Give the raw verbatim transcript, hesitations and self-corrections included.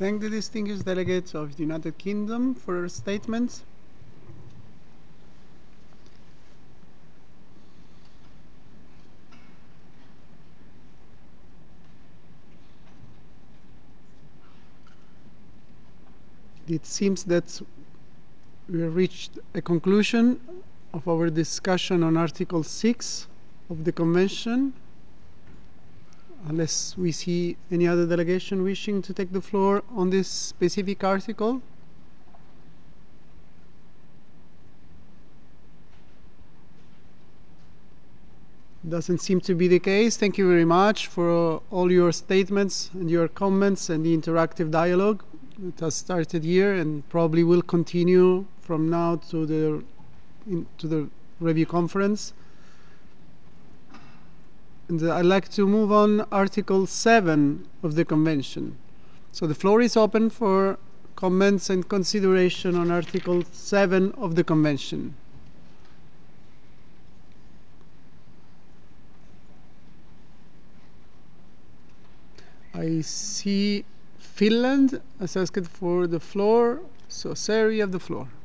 thank the distinguished delegates of the United Kingdom for their statements. It seems that we have reached a conclusion of our discussion on Article six of the Convention. Unless we see any other delegation wishing to take the floor on this specific article. Doesn't seem to be the case. Thank you very much for all your statements and your comments and the interactive dialogue that has started here and probably will continue from now to the in, to the review conference. And I'd like to move on Article seven of the Convention. So the floor is open for comments and consideration on Article seven of the Convention. I see Finland has asked for the floor. So, Sir, you have the floor.